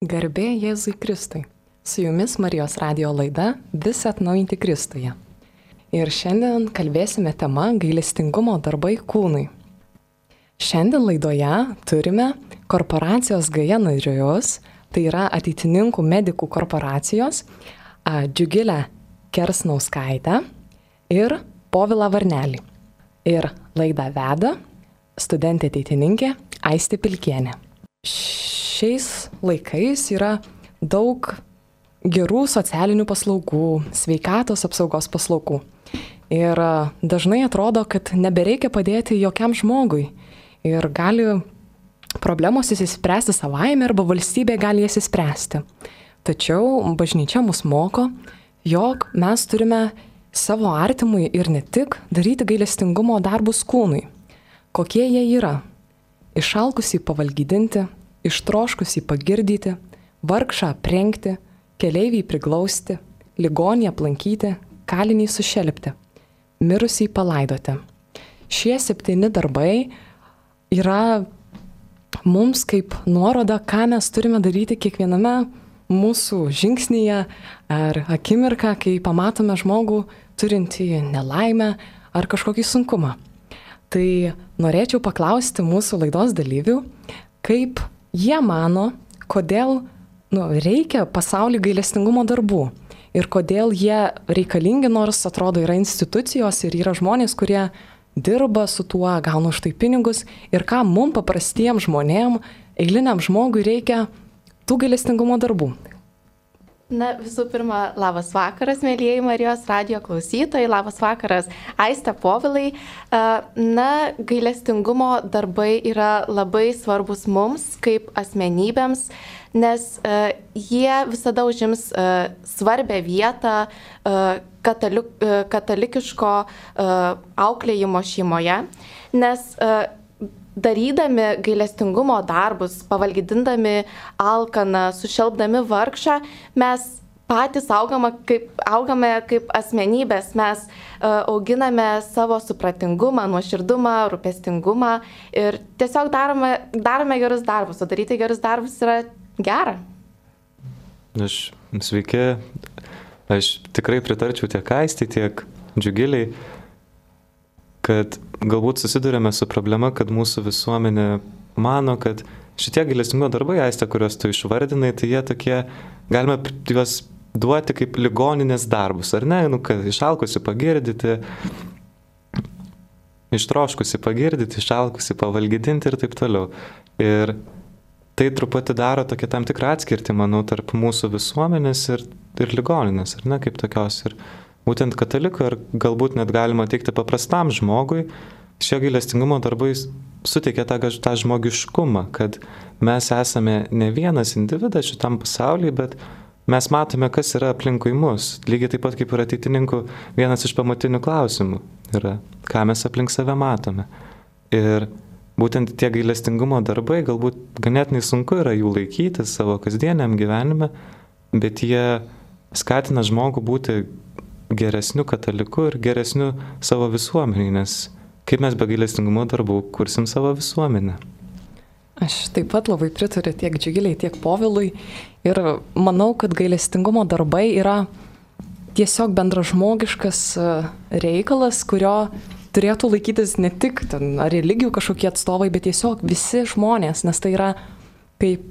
Garbė Jėzui Kristui. Su jumis Marijos radijo laida Visi atnaujinti Kristuje. Ir šiandien kalbėsime tema gailestingumo darbai kūnui. Šiandien laidoje turime korporacijos Gaja narius, tai yra ateitininkų medikų korporacijos, Džiugilę Kersnauskaitę ir Povilą Varnelį. Ir laidą veda studentė ateitininkė Aistė Pilkienė. Šiais laikais yra daug gerų socialinių paslaugų, sveikatos apsaugos paslaugų. Ir dažnai atrodo, kad nebereikia padėti jokiam žmogui. Ir gali problemos įsispręsti savaime arba valstybė gali jas įspręsti. Tačiau bažnyčia mus moko, jog mes turime savo artimui ir ne tik daryti gailestingumo darbus kūnui. Kokie jie yra? Išalkusį pavalgydinti, ištroškusį pagirdyti, vargšą aprengti, keleivį priglausti, ligonį aplankyti, kalinį sušelpti, mirusį palaidoti. Šie 7 darbai yra mums kaip nuoroda, ką mes turime daryti kiekviename mūsų žingsnyje ar akimirką, kai pamatome žmogų turintį nelaimę ar kažkokį sunkumą. Tai norėčiau paklausti mūsų laidos dalyvių, kaip jie mano, kodėl reikia pasaulyje gailestingumo darbų ir kodėl jie reikalingi, nors atrodo yra institucijos ir yra žmonės, kurie dirba su tuo, gauna už tai pinigus ir ką mums paprastiem žmonėm, eiliniam žmogui reikia tų gailestingumo darbų. Na, visų pirma, labas vakaras, mėlyjeji Marijos radijo klausytojai, labas vakaras, Aiste, Povilai. Na, gailestingumo darbai yra labai svarbus mums kaip asmenybėms, nes jie visada užims svarbę vietą katalikiško auklėjimo šeimoje, nes darydami gailestingumo darbus, pavalgydindami alkaną, sušelpdami vargšą, mes patys augame kaip asmenybės, mes auginame savo supratingumą, nuoširdumą, rūpestingumą ir tiesiog darome gerus darbus, o daryti gerus darbus yra gera. Sveiki, aš tikrai pritarčiau tiek Aistei, tiek Džiugiliai, kad galbūt susidurėme su problema, kad mūsų visuomenė mano, kad šitie gailestingumo darbai, Aiste, kuriuos tu išvardinai, tai jie tokie, galime juos duoti kaip ligoninės darbus, ar ne? Kad išalkusi pagirdyti, ištroškusi pagirdyti, išalkusi pavalgydinti ir taip toliau. Ir tai truputį daro tokia tam tikrą atskirtį, manau, tarp mūsų visuomenės ir ligoninės, ar ne, kaip tokios. Ir būtent katalikų ir galbūt net galima teikti paprastam žmogui, šie gailestingumo darbai suteikia tą žmogiškumą, kad mes esame ne vienas individas šitam pasaulyje, bet mes matome, kas yra aplinkui mus. Lygiai taip pat kaip ir ateitininkų vienas iš pamatinių klausimų yra, ką mes aplink save matome. Ir būtent tie gailestingumo darbai, galbūt ganėtinai sunku yra jų laikyti savo kasdieniam gyvenime, bet jie skatina žmogų būti geresniu kataliku ir geresniu savo visuomenį, nes kaip mes be gailestingumo darbų kursim savo visuomenę. Aš taip pat labai pritariu tiek Džiugiliai, tiek Povilui ir manau, kad gailestingumo darbai yra tiesiog bendražmogiškas reikalas, kurio turėtų laikytis ne tik ar religijų kažkokie atstovai, bet tiesiog visi žmonės, nes tai yra kaip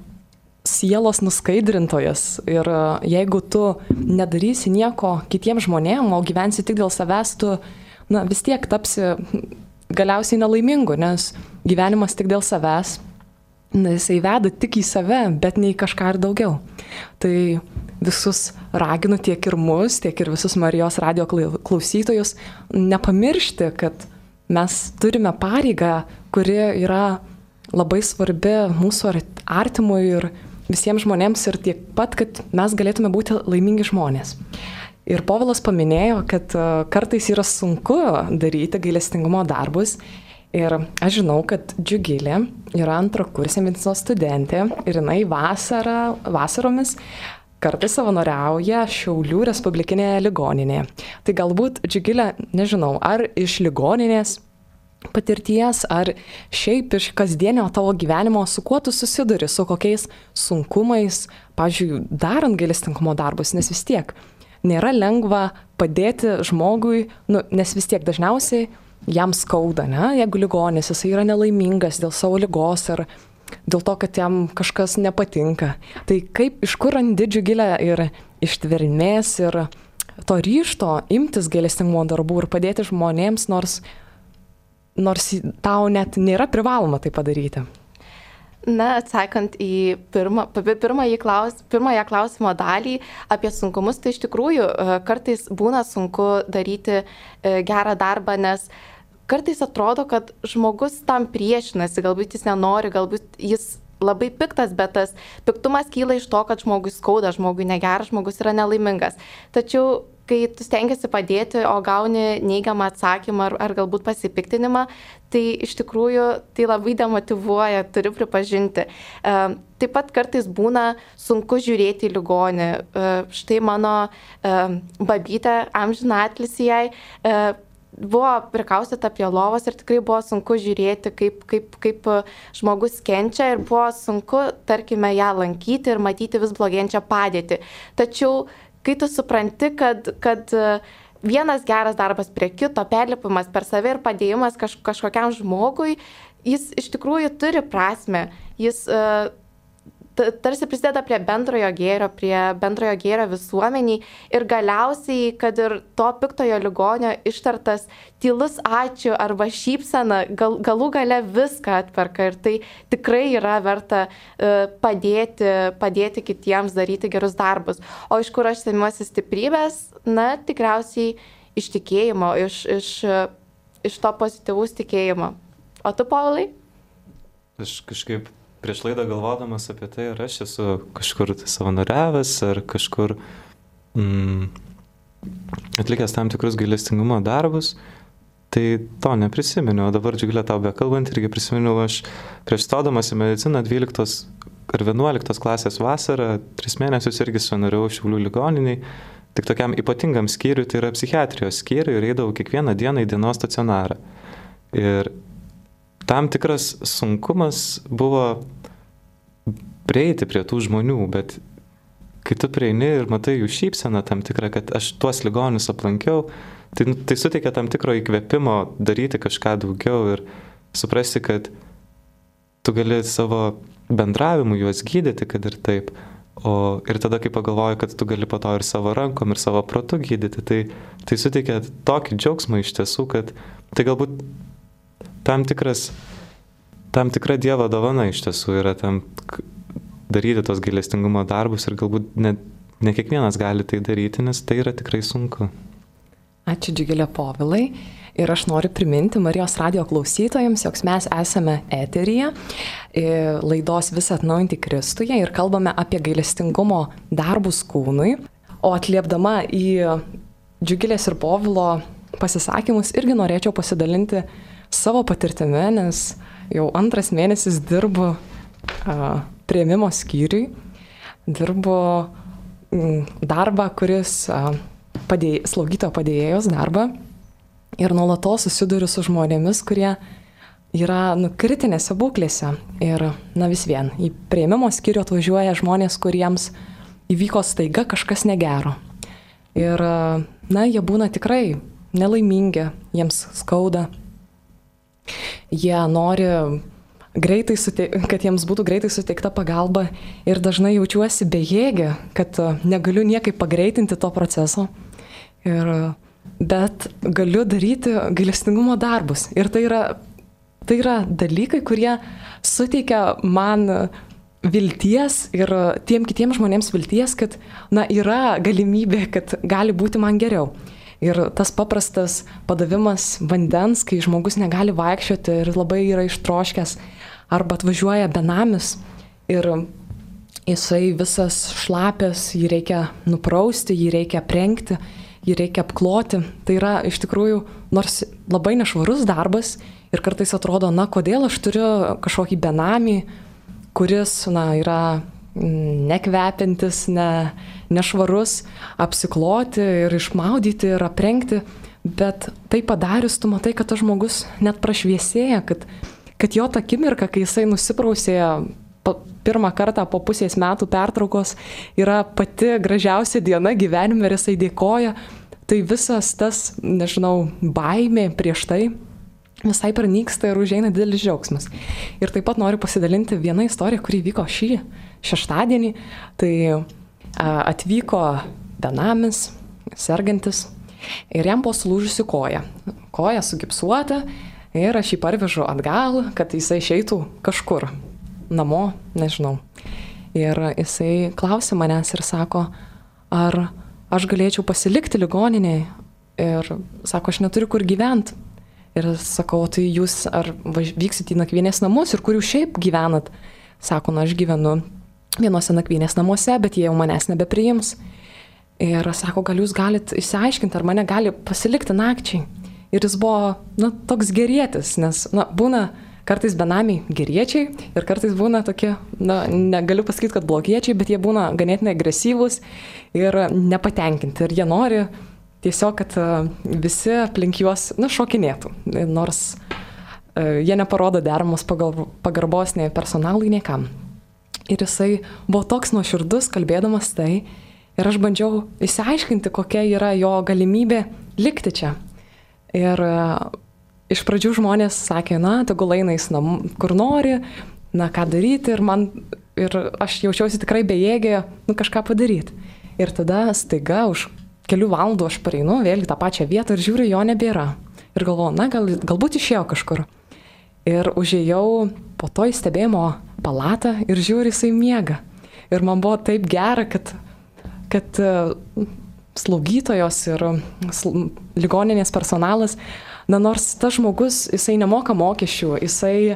sielos nuskaidrintojas ir jeigu tu nedarysi nieko kitiems žmonėms, o gyvensi tik dėl savęs, tu vis tiek tapsi galiausiai nelaimingu, nes gyvenimas tik dėl savęs, jisai veda tik į save, bet ne į kažką ir daugiau. Tai visus raginu tiek ir mus, tiek ir visus Marijos radijo klausytojus nepamiršti, kad mes turime pareigą, kuri yra labai svarbi mūsų artimui ir visiems žmonėms ir tiek pat, kad mes galėtume būti laimingi žmonės. Ir Povilas paminėjo, kad kartais yra sunku daryti gailestingumo darbus. Ir aš žinau, kad Džiugilė yra antrakursė medicinos studentė ir jinai vasaromis kartais savanoriauja Šiaulių Respublikinėje ligoninėje. Tai galbūt, Džiugilė, nežinau, ar iš ligoninės patirties, ar šiaip iš kasdienio tavo gyvenimo, su kuo tu susiduri, su kokiais sunkumais, pavyzdžiui, darant gailestingumo darbus, nes vis tiek nėra lengva padėti žmogui, nes vis tiek dažniausiai jam skauda, ne? Jeigu ligonis, jis yra nelaimingas dėl savo ligos ar dėl to, kad jam kažkas nepatinka. Tai kaip, iš kur randi džiugilę ir ištvermės ir to ryžto imtis gailestingumo darbų ir padėti žmonėms, nors tau net nėra privaloma tai padaryti? Na, atsakant į pirmąją klausimo dalį apie sunkumus, tai iš tikrųjų kartais būna sunku daryti gerą darbą, nes kartais atrodo, kad žmogus tam priešinasi, galbūt jis nenori, galbūt jis labai piktas, bet tas piktumas kyla iš to, kad žmogui skauda, žmogui negeras, žmogus yra nelaimingas. Tačiau kai tu stengiasi padėti, o gauni neigiamą atsakymą ar galbūt pasipiktinimą, tai iš tikrųjų tai labai demotyvuoja, turiu pripažinti. Taip pat kartais būna sunku žiūrėti į ligonį. Štai mano babytė, amžiną atilsį jai, buvo prikaustyta prie lovos ir tikrai buvo sunku žiūrėti, kaip žmogus kenčia ir buvo sunku, tarkime, ją lankyti ir matyti vis blogėjančią padėtį. Tačiau kai tu supranti, kad vienas geras darbas prie kito, perlipimas per save ir padėjimas kažkokiam žmogui, jis iš tikrųjų turi prasmę. Jis tarsi prisideda prie bendrojo gėrio visuomeniai ir galiausiai, kad ir to piktojo ligonio ištartas tylus ačiū arba šypsena galų gale viską atperka ir tai tikrai yra verta padėti kitiems daryti gerus darbus. O iš kur aš semiuosi stiprybės? Na, tikriausiai iš tikėjimo, iš to pozityvaus tikėjimo. O tu, Povilai? Aš kažkaip prieš laidą galvodamas apie tai, ar aš esu kažkur savanoriavęs, ar kažkur atlikęs tam tikrus gailestingumo darbus, tai to neprisimenu. O dabar, Džiugilė, tau bekalbant, irgi prisimenu, aš prieš stodamas į mediciną 12 ar 11 klasės vasarą 3 mėnesius irgi savanoriavau Šiaulių ligoniniai, tik tokiam ypatingam skyriui, tai yra psichiatrijos skyriui, ir eidavau kiekvieną dieną į dienos stacionarą. Ir tam tikras sunkumas buvo prieiti prie tų žmonių, bet kai tu prieini ir matai jų šypseną tam tikrą, kad aš tuos ligonius aplankiau, tai suteikia tam tikro įkvėpimo daryti kažką daugiau ir suprasti, kad tu gali savo bendravimu juos gydyti, kad ir taip. Ir tada, kai pagalvoju, kad tu gali po to ir savo rankom, ir savo protu gydyti, tai suteikia tokį džiaugsmą iš tiesų, kad tai galbūt tam tikra Dievo dovana iš tiesų yra tam daryti tos gailestingumo darbus ir galbūt ne kiekvienas gali tai daryti, nes tai yra tikrai sunku. Ačiū, Džiugilė, Povilai. Ir aš noriu priminti Marijos radijo klausytojams, jog mes esame eteryje laidos Visi atnaujinti Kristuje ir kalbame apie gailestingumo darbus kūnui. O atliepdama į Džiugilės ir Povilo pasisakymus irgi norėčiau pasidalinti savo patirtimi, nes jau 2 mėnesis dirbu priėmimo skyriui, dirbu darbą, kuris slaugytojo padėjėjos darbą ir nuolatos susiduriu su žmonėmis, kurie yra kritinėse būklėse. Ir vis vien, į priėmimo skyrių atvažiuoja žmonės, kuriems įvyko staiga kažkas negero. Ir jie būna tikrai nelaimingi, jiems skauda. Jie nori kad jiems būtų greitai suteikta pagalba ir dažnai jaučiuosi bejėgė, kad negaliu niekaip pagreitinti to proceso, bet galiu daryti gailestingumo darbus. Ir tai yra dalykai, kurie suteikia man vilties ir tiem kitiems žmonėms vilties, kad yra galimybė, kad gali būti man geriau. Ir tas paprastas padavimas vandens, kai žmogus negali vaikščioti ir labai yra ištroškęs, arba atvažiuoja benamis ir jisai visas šlapės, jį reikia nuprausti, jį reikia aprengti, jį reikia apkloti. Tai yra iš tikrųjų nors labai nešvarus darbas ir kartais atrodo, kodėl aš turiu kažkokį benamį, kuris yra nekvepiantis, nešvarus, apsikloti ir išmaudyti ir aprengti. bet tai padarius, tu matai, kad tas žmogus net prašviesėja, kad jo ta akimirka, kai jisai nusiprausė pirmą kartą po pusės metų pertraukos, yra pati gražiausia diena gyvenime ir jisai dėkoja, tai visas tas, nežinau, baimė prieš tai visai pranyksta ir užeina didelis džiaugsmas. Ir taip pat noriu pasidalinti vieną istoriją, kuri vyko šį šeštadienį. Tai atvyko benamis, sergantis, ir jam buvo sulūžusi koja. Koja sugipsuota ir aš jį parvežu atgal, kad jisai išeitų kažkur. Namo, nežinau. Ir jisai klausė manęs ir sako, ar aš galėčiau pasilikti ligoninėje. Ir sako, aš neturiu kur gyventi. Ir sakau, tai jūs ar vyksit į nakvynės namus ir kur jūs šiaip gyvenat? Sako, aš gyvenu vienose nakvynės namuose, bet jie jau manęs nebepriims. Ir sako, gal jūs galit išsiaiškinti, ar mane gali pasilikti nakčiai. Ir jis buvo, toks gerietis, nes, būna kartais benamiai geriečiai ir kartais būna tokie, negaliu pasakyti, kad blogiečiai, bet jie būna ganėtinai agresyvūs ir nepatenkinti. Ir jie nori tiesiog, kad visi aplink juos, šokinėtų, nors jie neparodo deramos pagarbos nei personalui, nei kam. Ir jisai buvo toks nuoširdus, kalbėdamas tai, ir aš bandžiau išsiaiškinti, kokia yra jo galimybė likti čia. Ir iš pradžių žmonės sakė, tegul eina jis kur nori, ką daryti, ir aš jaučiausi tikrai bejėgė, kažką padaryti. Ir tada staiga už kelių valandų aš pareinu vėl į tą pačią vietą ir žiūriu, jo nebėra. Ir galvoju, galbūt išėjo kažkur. Ir užėjau po to į stebėjimo palatą ir žiūriu, jisai miega. Ir man buvo taip gera, kad slaugytojos ir ligoninės personalas, nors tas žmogus, jisai nemoka mokesčių, jisai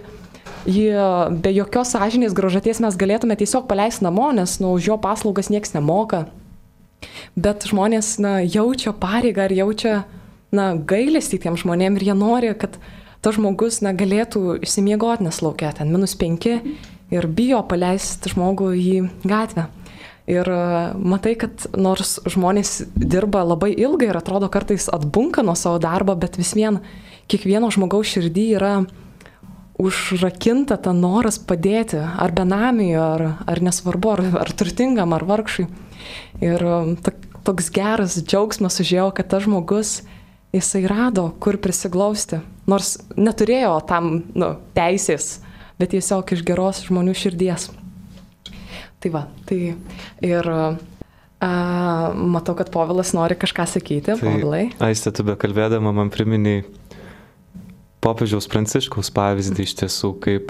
be jokios sąžinės graužaties mes galėtume tiesiog paleisti namo, nes už jo paslaugas nieks nemoka. Bet žmonės jaučia pareigą ir jaučia gailestį tiem žmonėm ir jie nori, kad tas žmogus galėtų išsimiegoti, nes laukia ten -5 ir bijo paleisti žmogų į gatvę. Ir matai, kad nors žmonės dirba labai ilgai ir atrodo kartais atbunka nuo savo darbo, bet vis vien kiekvieno žmogaus širdį yra užrakinta ta noras padėti, ar benamiui, ar nesvarbu, ar turtingam, ar vargšui. Ir toks geras džiaugsmas užėjo, kad tas žmogus, jisai rado, kur prisiglausti. Nors neturėjo tam teisės, bet tiesiog iš geros žmonių širdies. Tai va, ir matau, kad Povilas nori kažką sakyti. Povilai. Aiste, tu bekalbėdama man priminiai popiežiaus Pranciškaus pavyzdį iš tiesų,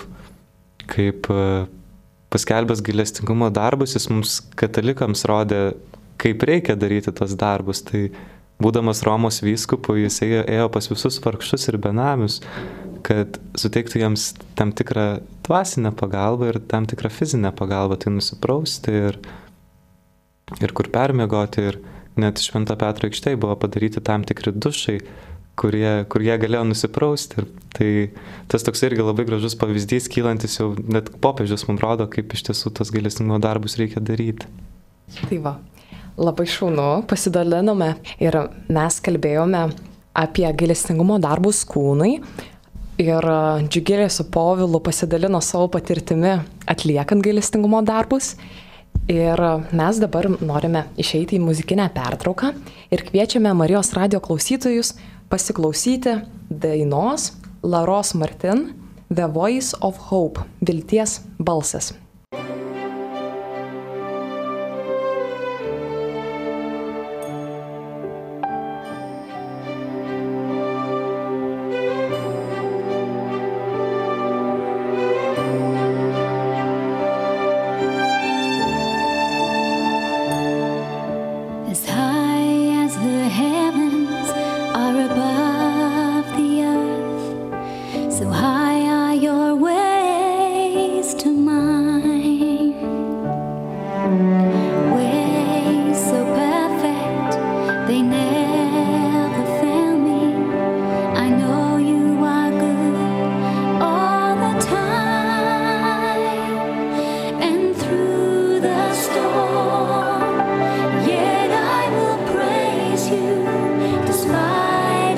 kaip paskelbęs gailestingumo darbus, jis mums katalikams rodė, kaip reikia daryti tos darbus. Tai būdamas Romos vyskupu, jis ėjo pas visus vargšus ir benamius, kad suteiktų jiems tam tikrą dvasinę pagalbą ir tam tikrą fizinę pagalbą, tai nusiprausti ir kur permiegoti. Ir net Švento Petro aikštėje buvo padaryti tam tikri dušai, kur jie galėjo nusiprausti. Ir tai tas toks irgi labai gražus pavyzdys, kylantis jau net popiežius mums rodo, kaip iš tiesų tos gailestingumo darbus reikia daryti. Tai va, labai šaunu, pasidalinome ir mes kalbėjome apie gailestingumo darbus kūnai. Ir Džiugilė su Povilu pasidalino savo patirtimi atliekant gailestingumo darbus. Ir mes dabar norime išeiti į muzikinę pertrauką ir kviečiame Marijos radijo klausytojus pasiklausyti dainos Laros Martin The Voice of Hope, vilties balsas. Despite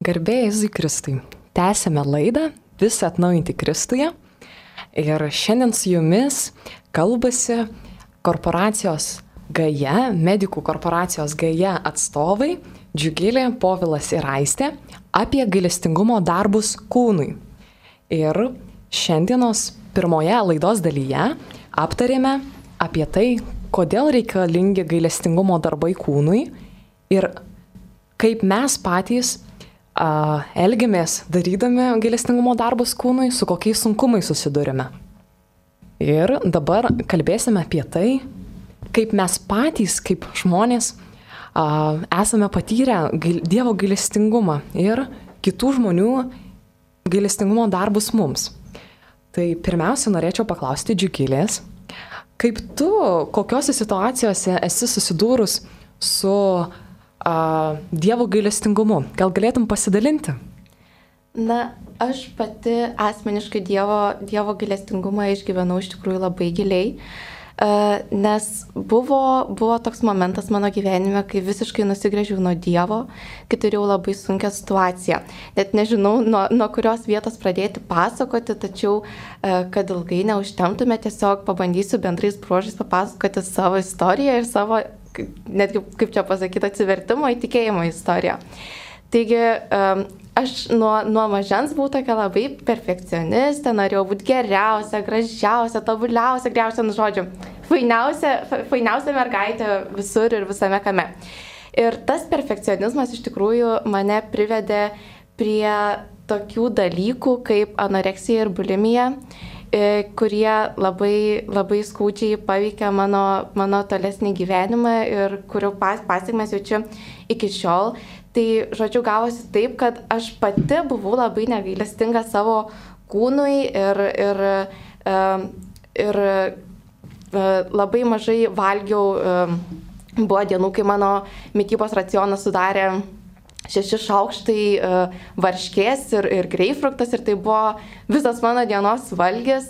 Garbė Jėzui Kristui. Tęsėme laidą Visi atnaujinti Kristuje. Ir šiandien su jumis kalbasi korporacijos Gaja, medikų korporacijos Gaja atstovai Džiugilė, Povilas ir Aistė apie gailestingumo darbus kūnui. Ir šiandienos pirmoje laidos dalyje aptarėme apie tai, kodėl reikalingi gailestingumo darbai kūnui ir kaip mes patys elgiamės darydami gailestingumo darbus kūnui, su kokiais sunkumais susidurime. Ir dabar kalbėsime apie tai, kaip mes patys, kaip žmonės, esame patyrę Dievo gailestingumą ir kitų žmonių gailestingumo darbus mums. Tai pirmiausia, norėčiau paklausti Džiugilės, kaip tu, kokiose situacijose esi susidūrus su Dievo gailestingumu? Gal galėtum pasidalinti? Na, aš pati asmeniškai Dievo gailestingumą išgyvenau iš tikrųjų labai giliai, nes buvo toks momentas mano gyvenime, kai visiškai nusigręžiau nuo Dievo, kai turėjau labai sunkią situaciją. Net nežinau, nuo kurios vietos pradėti pasakoti, tačiau, kad ilgai neužtemptume, tiesiog pabandysiu bendrais bruožais papasakoti savo istoriją ir savo, netgi, kaip čia pasakyti, atsivertimo į tikėjimo istoriją. Taigi, aš nuo mažens buvau tokia labai perfekcionistė, norėjau būti geriausia, gražiausia, tobuliausia, geriausia, žodžiu, fainiausia mergaitė visur ir visame kame. Ir tas perfekcionizmas iš tikrųjų mane privedė prie tokių dalykų kaip anoreksija ir bulimija, kurie labai skaudžiai paveikia mano tolesnį gyvenimą ir kurių pasekmes jaučiu iki šiol. Tai, žodžiu, gavosi taip, kad aš pati buvau labai negailestinga savo kūnui ir labai mažai valgiau. Buvo dienų, kai mano mitybos racionas sudarė 6 šaukštai varškės ir greipfruktas ir tai buvo visas mano dienos valgis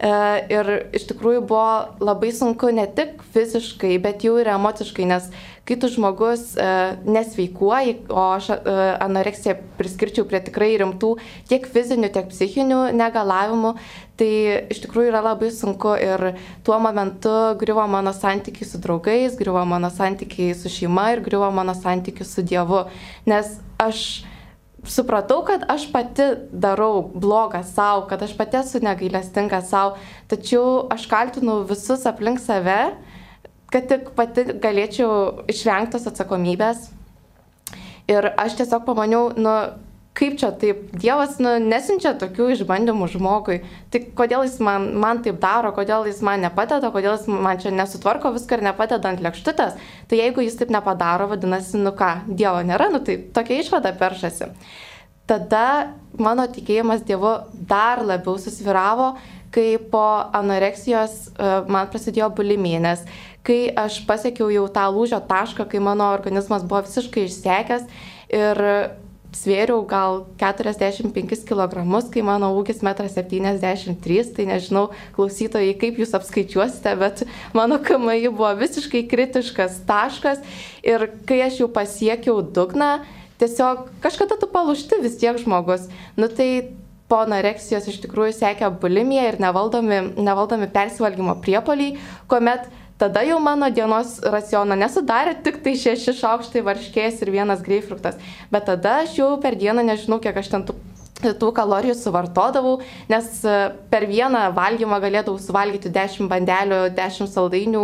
ir iš tikrųjų buvo labai sunku ne tik fiziškai, bet jau ir emociškai, nes kai tu žmogus nesveikuoji, o aš anoreksiją priskirčiau prie tikrai rimtų tiek fizinių, tiek psichinių negalavimų, tai iš tikrųjų yra labai sunku ir tuo momentu griuvo mano santykiai su draugais, griuvo mano santykiai su šeima ir griuvo mano santykiai su Dievu, nes aš supratau, kad aš pati darau blogą savo, kad aš pati esu negailestinga savo, tačiau aš kaltinu visus aplink save, kad tik pati galėčiau išvengti tos atsakomybės. Ir aš tiesiog pamaniau, kaip čia taip, Dievas nesiunčia tokių išbandymų žmogui, tai kodėl jis man taip daro, kodėl jis man nepadeda, kodėl jis man čia nesutvarko viską ir nepadeda ant lėkštutės, tai jeigu jis taip nepadaro, vadinasi, Dievo nėra, tai tokia išvada peršasi. Tada mano tikėjimas Dievu dar labiau susvyravo, kai po anoreksijos man prasidėjo bulimija, nes kai aš pasiekiau jau tą lūžio tašką, kai mano organizmas buvo visiškai išsekęs ir svėriau gal 45 kg, kai mano ūgis 1,73 m, tai nežinau, klausytojai, kaip jūs apskaičiuosite, bet mano KMI buvo visiškai kritiškas taškas ir kai aš jau pasiekiau dugną, tiesiog kažkada tu palūžti vis tiek žmogus. Tai po anoreksijos iš tikrųjų sekė bulimija ir nevaldomi persivalgymo priepuoliai, kuomet tada jau mano dienos racioną nesudarė tik tai 6 šaukštai varškės ir 1 greipfruktas, bet tada aš jau per dieną nežinau, kiek aš ten tų kalorijų suvartodavau, nes per vieną valgymą galėdavau suvalgyti 10 bandelių, 10 saldainių,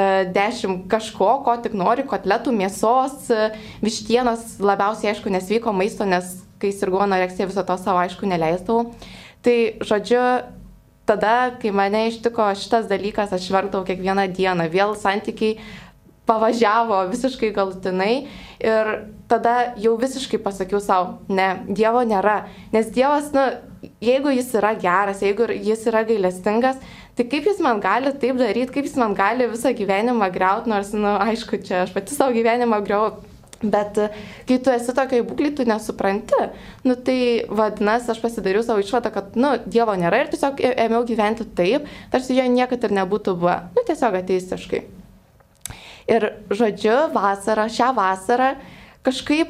10 kažko, ko tik nori, kotletų, mėsos, vištienos, labiausiai aišku nesveiko maisto, nes kai sirgau anoreksija viso to savo aišku neleisdavau. Tai žodžiu, tada, kai mane ištiko šitas dalykas, aš verkdavau kiekvieną dieną, vėl santykiai pavažiavo visiškai galutinai ir tada jau visiškai pasakiau savo, ne, Dievo nėra, nes Dievas, jeigu jis yra geras, jeigu jis yra gailestingas, tai kaip jis man gali taip daryti, kaip jis man gali visą gyvenimą griauti, nors, aišku, čia aš pati savo gyvenimą griau, bet kai tu esi tokioj būklėj, tu nesupranti, tai vadinasi, aš pasidariau savo išvadą, kad, Dievo nėra ir tiesiog ėmiau gyventi taip, tarsi jo niekad ir nebūtų buvę, tiesiog ateistiškai. Ir žodžiu, šią vasarą kažkaip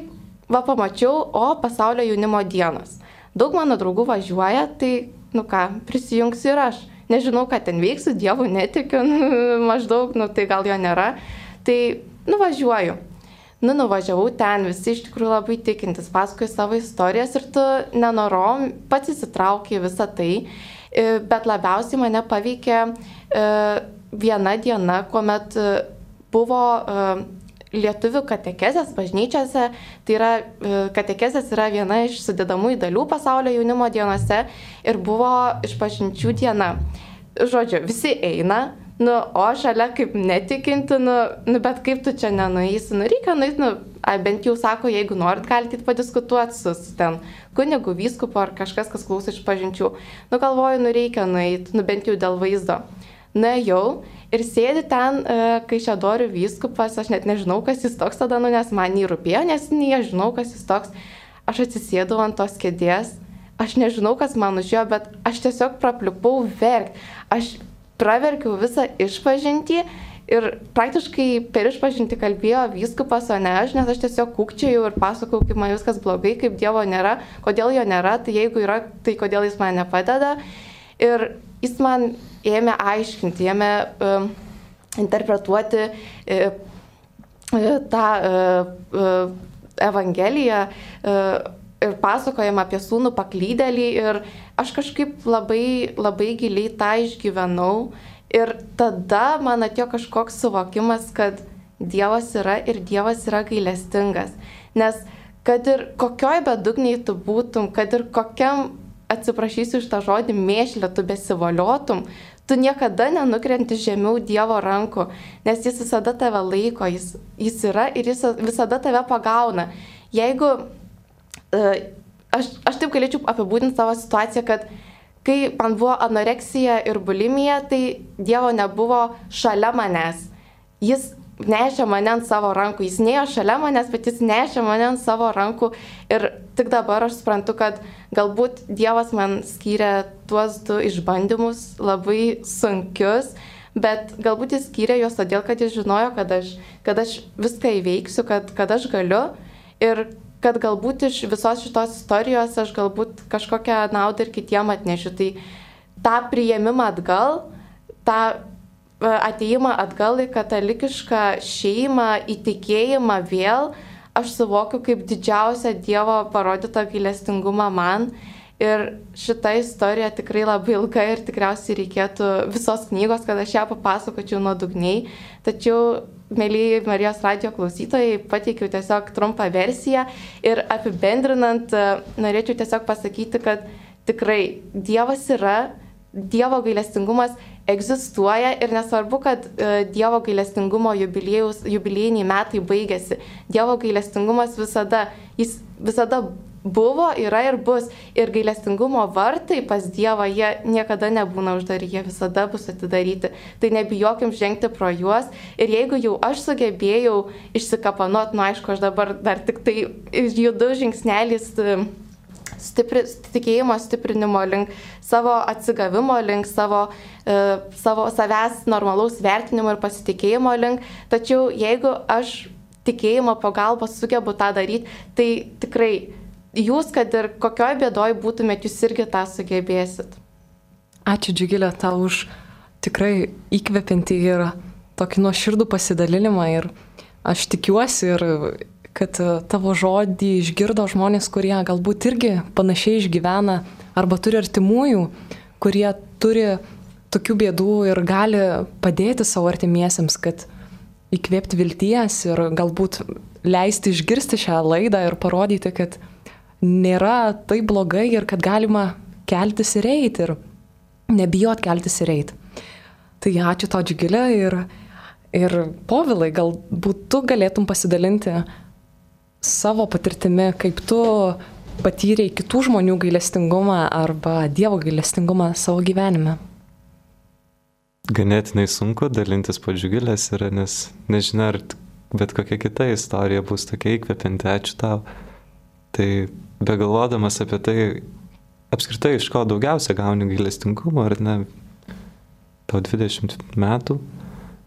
va pamačiau, pasaulio jaunimo dienos. Daug mano draugų važiuoja, tai, prisijungsiu ir aš. Nežinau, ką ten veiksiu, Dievu netikiu, maždaug, tai gal jo nėra. Tai, važiuoju. Nuvažiavau ten, visi iš tikrųjų labai tikintis, pasakoju savo istorijas ir tu nenorom pats įsitrauki visą tai. Bet labiausiai mane paveikė viena diena, kuomet buvo lietuvių katekezės bažnyčiose. Tai yra, katekezės yra viena iš sudedamųjų dalių pasaulio jaunimo dienose ir buvo išpažinčių diena. Žodžiu, visi eina. O šalia kaip netikinti, bet kaip tu čia nenueisi, reikia nueiti, bent jau sako, jeigu norit, galite padiskutuoti su ten kunigu, vyskupu ar kažkas, kas klauso išpažinčių. Galvoju, reikia nueiti, bent jau dėl vaizdo. Nuėjau ir sėdi ten Kaišiadorių vyskupas, aš net nežinau, kas jis toks tada, nes man neįrūpėjo, nes aš žinau, kas jis toks. Aš atsisėdau ant tos kėdės, aš nežinau, kas man užėjo, bet aš tiesiog prapliupau verkti. Aš praverkiau visą išpažintį ir praktiškai per išpažintį kalbėjo vyskupas, o ne aš, nes aš tiesiog kūkčiojau ir pasakau, kaip man viskas blogai, kaip Dievo nėra, kodėl jo nėra, tai jeigu yra, tai kodėl jis man nepadeda. Ir jis man ėmė aiškinti, ėmė interpretuoti tą Evangeliją ir pasakojama apie sūnų paklydėlį ir aš kažkaip labai, labai giliai tą išgyvenau ir tada man atėjo kažkoks suvokimas, kad Dievas yra ir Dievas yra gailestingas. Nes kad ir kokioj bedugniai tu būtum, kad ir kokiam, atsiprašysiu iš tą žodį, mėšlę tu besivoliotum, tu niekada nenukrenti žemiau Dievo rankų, nes jis visada tave laiko, jis yra ir jis visada tave pagauna. Jeigu aš taip galėčiau apibūdinti savo situaciją, kad kai man buvo anoreksija ir bulimija, tai Dievo nebuvo šalia manęs. Jis nešė mane ant savo rankų, jis nėjo šalia manęs, bet jis nešė mane ant savo rankų ir tik dabar aš suprantu, kad galbūt Dievas man skyrė tuos 2 išbandymus labai sunkius, bet galbūt jis skyrė juos todėl, kad jis žinojo, kad aš viską įveiksiu, kad aš galiu ir kad galbūt iš visos šitos istorijos aš galbūt kažkokią naudą ir kitiem atnešiu. Tai tą priėmimą atgal, tą ateimą atgal į katalikišką šeimą, į tikėjimą vėl, aš suvokiu kaip didžiausią Dievo parodytą gailestingumą man. Ir šita istorija tikrai labai ilga ir tikriausiai reikėtų visos knygos, kad aš ją papasakočiau nuodugniai. Tačiau, mėlyji Marijos radijo klausytojai, pateikiau tiesiog trumpą versiją ir apibendrinant, norėčiau tiesiog pasakyti, kad tikrai Dievas yra, Dievo gailestingumas egzistuoja ir nesvarbu, kad Dievo gailestingumo jubiliejiniai metai baigėsi. Dievo gailestingumas jis visada buvo, yra ir bus. Ir gailestingumo vartai pas Dievą, jie niekada nebūna uždari, jie visada bus atidaryti. Tai nebijokim žengti pro juos. Ir jeigu jau aš sugebėjau išsikapanuot, aišku, aš dabar dar tik tai judu žingsnelis tikėjimo stiprinimo link, savo atsigavimo link, savo savęs normalaus vertinimo ir pasitikėjimo link. Tačiau jeigu aš tikėjimo pagalbos sugebu tą daryti, tai tikrai jūs, kad ir kokioj bėdoj būtumėt, jūs irgi tą sugebėsit. Ačiū, Džiugilė, tau už tikrai įkvepiantį ir tokį nuoširdų pasidalinimą. Ir aš tikiuosi, kad tavo žodį išgirdo žmonės, kurie galbūt irgi panašiai išgyvena arba turi artimųjų, kurie turi tokių bėdų ir gali padėti savo artimiesiems, kad įkvėpti vilties ir galbūt leisti išgirsti šią laidą ir parodyti, kad nėra taip blogai ir kad galima keltis ir eiti ir nebijot keltis ir eiti. Tai ačiū tau, Džiugilė, ir Povilai, galbūt tu galėtum pasidalinti savo patirtimi, kaip tu patyrei kitų žmonių gailestingumą arba Dievo gailestingumą savo gyvenime. Ganėtinai sunku dalintis po Džiugilės yra, nes nežinia, ar bet kokia kita istorija bus tokia įkvepianti. Ačiū tau. Tai begalvodamas apie tai, apskritai iš ko daugiausia gauni gailestingumo, ar ne, tau 20 metų,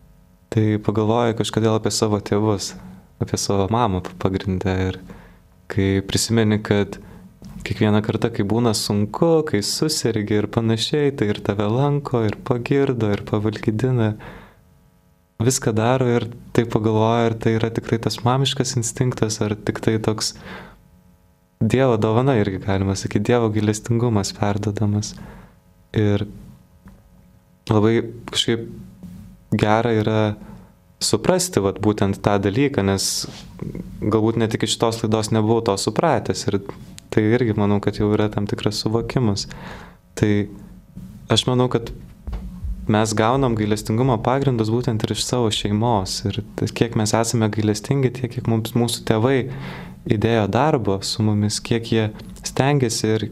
tai pagalvoju kažkodėl apie savo tėvus, apie savo mamą pagrindę ir kai prisimeni, kad kiekvieną kartą, kai būna sunku, kai susirgi ir panašiai, tai ir tave lanko, ir pagirdo, ir pavalgydina, viską daro ir tai pagalvoja, ar tai yra tikrai tas mamiškas instinktas, ar tik tai toks Dievo dovana, irgi galima sakyti, Dievo gailestingumas perdodamas. Ir labai kažkaip gera yra suprasti vat, būtent tą dalyką, nes galbūt net iki šitos laidos nebuvau to supratęs ir tai irgi manau, kad jau yra tam tikras suvokimas. Tai aš manau, kad mes gaunam gailestingumo pagrindus būtent ir iš savo šeimos ir kiek mes esame gailestingi, tiek kiek mūsų tėvai įdėjo darbo su mumis, kiek jie stengiasi ir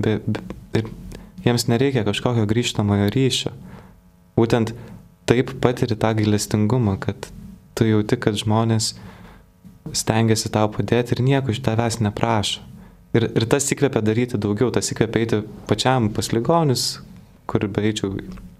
jiems nereikia kažkokio grįžtamojo ryšio. Būtent taip patiri tą gailestingumą, kad tu jauti, kad žmonės stengiasi tau padėti ir nieko iš tavęs neprašo. Ir tas įkvepia daryti daugiau, tas įkvepia eiti pačiam pas ligonius, kur beeičiau.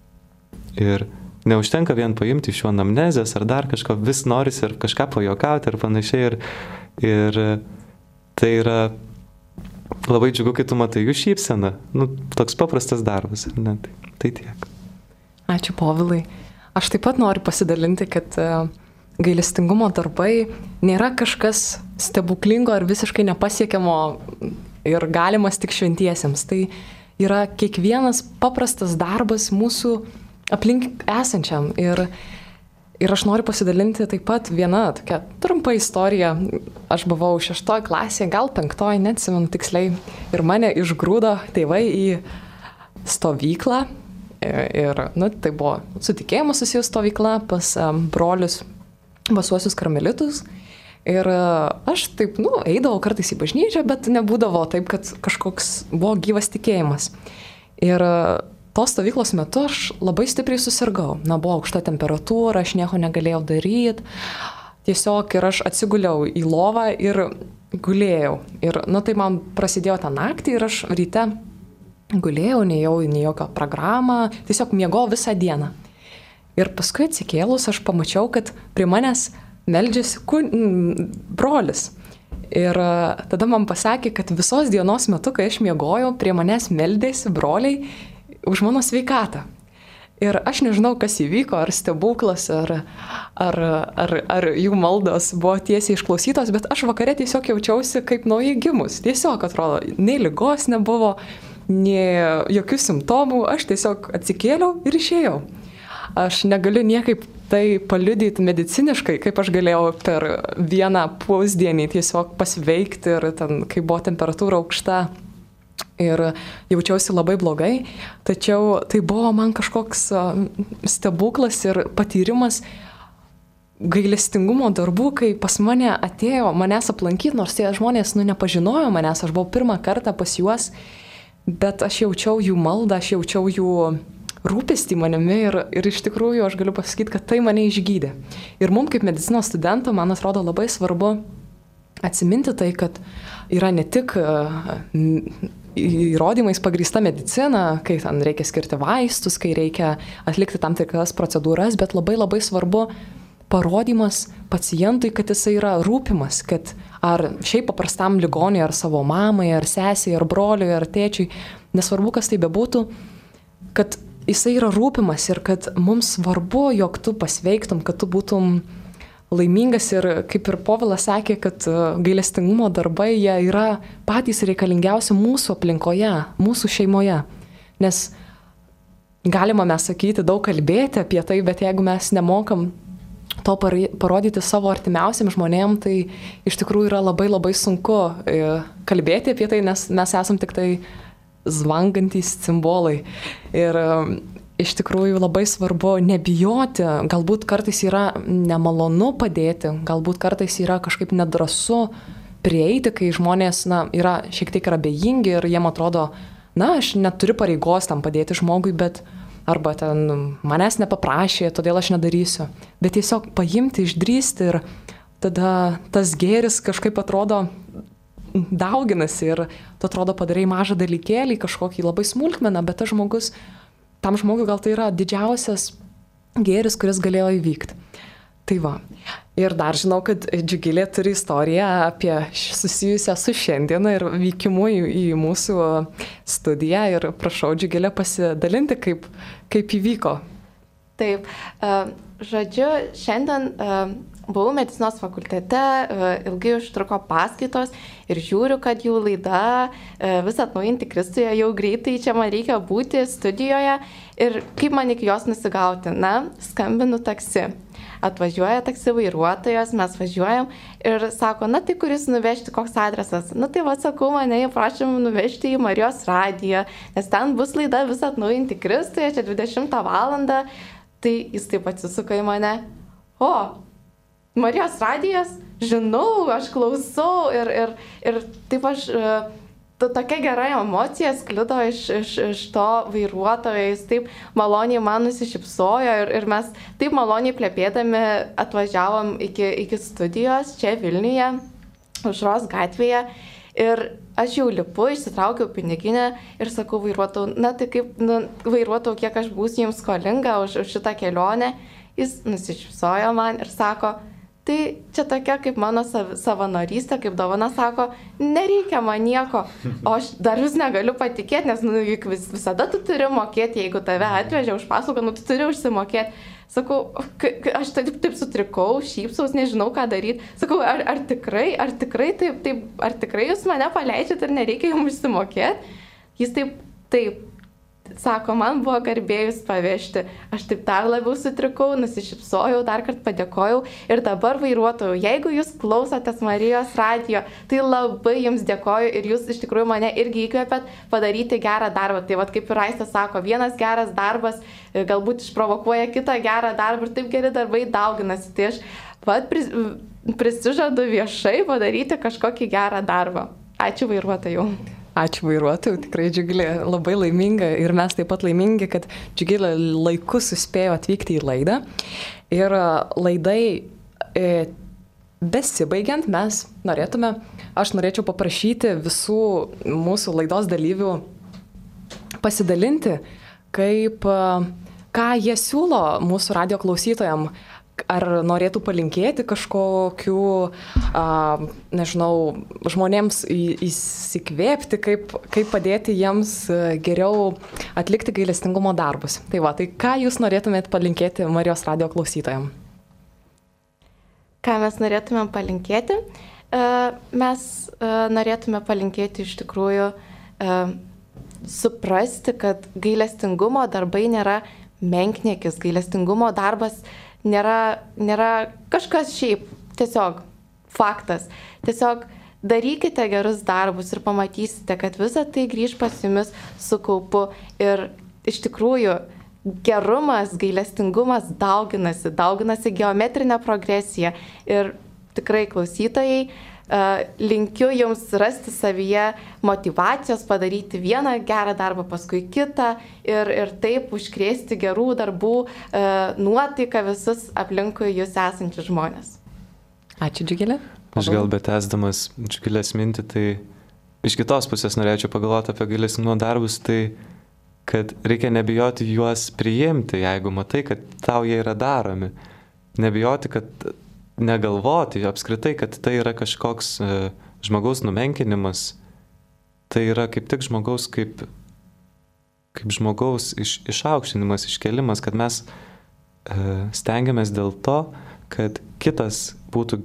Ir neužtenka vien paimti iš jų anamnezės ar dar kažko, vis norisi ir kažką pajokauti ir panašiai. Ir tai yra labai džiugu, kai tu matai jų šypseną. Toks paprastas darbas, ar ne? Tai tiek. Ačiū, Povilai. Aš taip pat noriu pasidalinti, kad gailestingumo darbai nėra kažkas stebuklingo ar visiškai nepasiekiamo ir galimas tik šventiesiems. Tai yra kiekvienas paprastas darbas mūsų aplink esančiam. Ir aš noriu pasidalinti taip pat vieną tokią trumpą istoriją. Aš buvau 6 klasėje, gal 5, neatsimenu tiksliai. Ir mane išgrūdo tėvai į stovyklą. Ir tai buvo su tikėjimu susijus stovykla pas brolius Basuosius karmelitus. Ir aš taip, eidavau kartais į bažnyčią, bet nebūdavo taip, kad kažkoks buvo gyvas tikėjimas. Ir tos stovyklos metu aš labai stipriai susirgau. Buvo aukšta temperatūra, aš nieko negalėjau daryti. Tiesiog ir aš atsiguliau į lovą ir gulėjau. Ir tai man prasidėjo tą naktį ir aš ryte gulėjau, nejau į jokią programą, tiesiog miegojau visą dieną. Ir paskui atsikėlus aš pamačiau, kad prie manęs meldžiasi brolis. Ir tada man pasakė, kad visos dienos metu, kai aš miegojau, prie manęs meldėsi broliai už mano sveikatą. Ir aš nežinau, kas įvyko, ar stebuklas, ar jų maldos buvo tiesiai išklausytos, bet aš vakare tiesiog jaučiausi kaip naujai gimus. Tiesiog atrodo, nei ligos nebuvo, nei jokių simptomų, aš tiesiog atsikėliau ir išėjau. Aš negaliu niekaip tai paliudyti mediciniškai, kaip aš galėjau per vieną pusdienį tiesiog pasveikti ir kai buvo temperatūra aukšta. Ir jaučiausi labai blogai, tačiau tai buvo man kažkoks stebuklas ir patyrimas gailestingumo darbų, kai pas mane atėjo manęs aplankyti, nors tie žmonės nepažinojo manęs, aš buvau pirmą kartą pas juos, bet aš jaučiau jų maldą, aš jaučiau jų rūpestį manimi ir iš tikrųjų aš galiu pasakyti, kad tai mane išgydė. Ir mums kaip medicinos studentų, man atrodo, labai svarbu atsiminti tai, kad yra ne tik įrodymais pagrįsta medicina, kai ten reikia skirti vaistus, kai reikia atlikti tam tikras procedūras, bet labai labai svarbu parodymas pacientui, kad jisai yra rūpimas, kad ar šiaip paprastam ligoniui, ar savo mamai, ar sesiai, ar broliui, ar tėčiui, nesvarbu, kas tai bebūtų, kad jisai yra rūpimas ir kad mums svarbu, jog tu pasveiktum, kad tu būtum laimingas ir kaip ir Povilas sakė, kad gailestingumo darbai jie yra patys reikalingiausi mūsų aplinkoje, mūsų šeimoje. Nes galima mes sakyti, daug kalbėti apie tai, bet jeigu mes nemokam to parodyti savo artimiausiam žmonėm, tai iš tikrųjų yra labai labai sunku kalbėti apie tai, nes mes esam tik tai zvangantys simbolai. Ir iš tikrųjų labai svarbu nebijoti, galbūt kartais yra nemalonu padėti, galbūt kartais yra kažkaip nedrąsu prieiti, kai žmonės yra šiek tiek abejingi ir jiem atrodo, aš neturiu pareigos tam padėti žmogui, bet arba ten manęs nepaprašė, todėl aš nedarysiu. Bet tiesiog paimti, išdrįsti ir tada tas gėris kažkaip atrodo dauginasi ir tu atrodo padarai mažą dalykėlį, kažkokį labai smulkmeną, bet tas žmogus tam žmogui gal tai yra didžiausias gėris, kuris galėjo įvykti. Tai va. Ir dar žinau, kad Džiugilė turi istoriją apie susijusią su šiandiena ir vykimu į mūsų studiją. Ir prašau, Džiugilė, pasidalinti, kaip įvyko. Taip, žodžiu, šiandien buvau medicinos fakultete, ilgai užtruko paskaitos ir žiūriu, kad jų laida vis atnaujinti Kristuje, jau greitai čia man reikia būti studijoje ir kaip man iki jos nusigauti. Na, skambinu taksi. Atvažiuoja taksi vairuotojas, mes važiuojam ir sako, na tai kuris nuvežti, koks adresas. Na tai sakau, mane prašom nuvežti į Marijos radiją, nes ten bus laida vis atnaujinti Kristuje, čia 20 valandą. Tai jis taip atsisuka į mane. O, Marijos radijas, žinau, aš klausau ir taip aš... Tokia gera emocija sklido iš to vairuotojo, jis taip maloniai man nusišypsojo ir mes taip maloniai plepėdami atvažiavom iki studijos čia Vilniuje, Aušros gatvėje. Ir aš jau lipu, išsitraukiau piniginę ir sakau vairuotojau, na tai kaip, vairuotojau, kiek aš būsiu jums skolinga už šitą kelionę. Jis nusišypsojo man ir sako, tai čia tokia kaip mano savanorystė, kaip dovana, sako, nereikia man nieko, o aš dar vis negaliu patikėti, nes juk visada tu turi mokėti, jeigu tave atvežė už paslaugą, tu turi užsimokėti. Sakau, aš taip sutrikau, šypsaus, nežinau ką daryti. Sakau, ar tikrai taip, ar tikrai jūs mane paleidžiat ir nereikia jums užsimokėti? Jis taip. Sako, man buvo garbėjus pavežti. Aš taip dar labiau sutrikau, nusišypsojau, dar kartą padėkojau. Ir dabar vairuotojau, jeigu jūs klausotės Marijos radijo, tai labai jums dėkoju ir jūs iš tikrųjų mane irgi įkvėpėt padaryti gerą darbą. Tai vat kaip ir Aistė sako, vienas geras darbas galbūt išprovokuoja kitą gerą darbą ir taip geri darbai dauginasi. Tai aš prisižadu viešai padaryti kažkokį gerą darbą. Ačiū vairuotojau. Ačiū vairuotojui, tikrai Džiugilė labai laiminga ir mes taip pat laimingi, kad Džiugilė laiku suspėjo atvykti į laidą. Ir laidai besibaigiant aš norėčiau paprašyti visų mūsų laidos dalyvių pasidalinti, ką jie siūlo mūsų radijo klausytojam. Ar norėtų palinkėti kažkokių, žmonėms įsikvėpti, kaip padėti jiems geriau atlikti gailestingumo darbus. Tai ką jūs norėtumėt palinkėti Marijos radijo klausytojam? Ką mes norėtumėm palinkėti? Mes norėtume palinkėti iš tikrųjų suprasti, kad gailestingumo darbai nėra menkniekis, gailestingumo darbas nėra kažkas šiaip, tiesiog faktas. Tiesiog darykite gerus darbus ir pamatysite, kad visa tai grįž pas jumis su kaupu. Ir iš tikrųjų gerumas, gailestingumas dauginasi geometrinė progresija. Ir tikrai klausytojai, linkiu jums rasti savyje motyvacijos padaryti vieną gerą darbą, paskui kitą ir taip užkrėsti gerų darbų nuotaiką visus aplinkui jūs esančius žmonės. Ačiū, Džiugilė. Aš gal betęsdamas Džiugilės mintį, tai iš kitos pusės norėčiau pagalvoti apie gailestingumo darbus, tai kad reikia nebijoti juos priimti, jeigu matai, kad tau jie yra daromi. Nebijoti, kad negalvoti apskritai, kad tai yra kažkoks žmogaus numenkinimas. Tai yra kaip tik žmogaus kaip žmogaus išaukštinimas, iškelimas, kad mes stengiamės dėl to, kad kitas būtų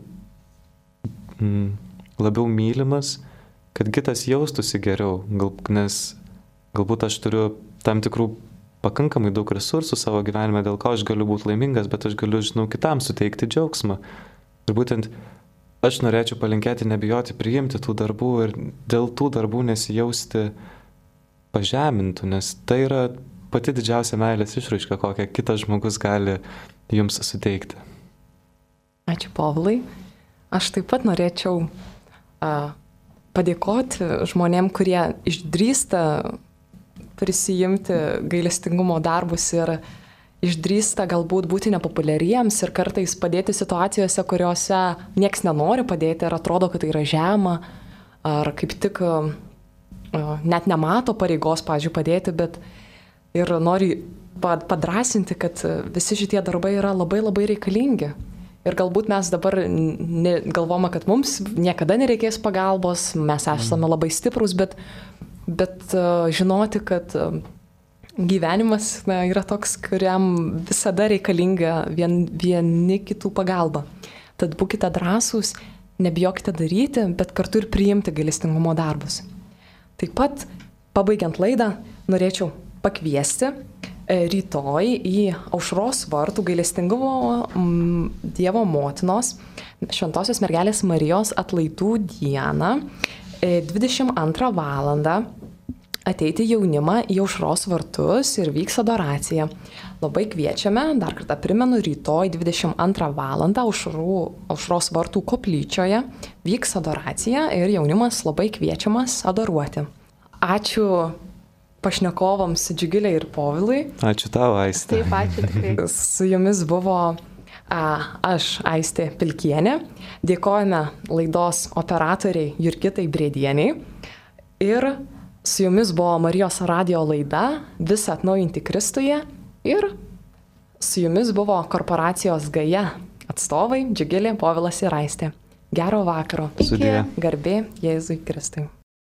labiau mylimas, kad kitas jaustųsi geriau, nes galbūt aš turiu tam tikrų pakankamai daug resursų savo gyvenime, dėl ko aš galiu būti laimingas, bet aš galiu, kitam suteikti džiaugsmą. Ir būtent aš norėčiau palinkėti nebijoti priimti tų darbų ir dėl tų darbų nesijausti pažemintų, nes tai yra pati didžiausia meilės išraiška, kokią kitas žmogus gali jums suteikti. Ačiū, Povilai. Aš taip pat norėčiau padėkoti žmonėm, kurie išdrįsta prisijimti gailestingumo darbus ir išdrįsta galbūt būti nepopuliariems ir kartais padėti situacijose, kuriuose nieks nenori padėti ar atrodo, kad tai yra žema, ar kaip tik net nemato pareigos, pavyzdžiui, padėti, bet ir nori padrasinti, kad visi šitie darbai yra labai labai reikalingi Ir galbūt mes dabar galvome, kad mums niekada nereikės pagalbos, mes esame labai stiprus, bet žinoti, kad gyvenimas yra toks, kuriam visada reikalinga vieni kitų pagalba. Tad būkite drąsūs, nebijokite daryti, bet kartu ir priimti gailestingumo darbus. Taip pat, pabaigiant laidą, norėčiau pakviesti rytoj į Aušros vartų gailestingumo Dievo motinos Šventosios mergelės Marijos atlaidų dieną 22 valandą ateiti jaunimą į Aušros vartus ir vyks adoracija. Labai kviečiame, dar kartą primenu, rytoj 22 valandą Aušros vartų koplyčioje vyks adoracija ir jaunimas labai kviečiamas adoruoti. Ačiū pašnekovams Džiugilei ir Povilui. Ačiū tau, Aistė. Taip, ačiū tikrai. Su jumis buvo aš, Aistė Pilkienė. Dėkojame laidos operatoriai Jurgitai Brėdieniai. Ir su jumis buvo Marijos radijo laida Visa atnaujinti Kristuje. Ir su jumis buvo korporacijos Gaja atstovai Džiugilė, Povilas ir Aistė. Gero vakaro. Sudie. Garbė Jėzui Kristui.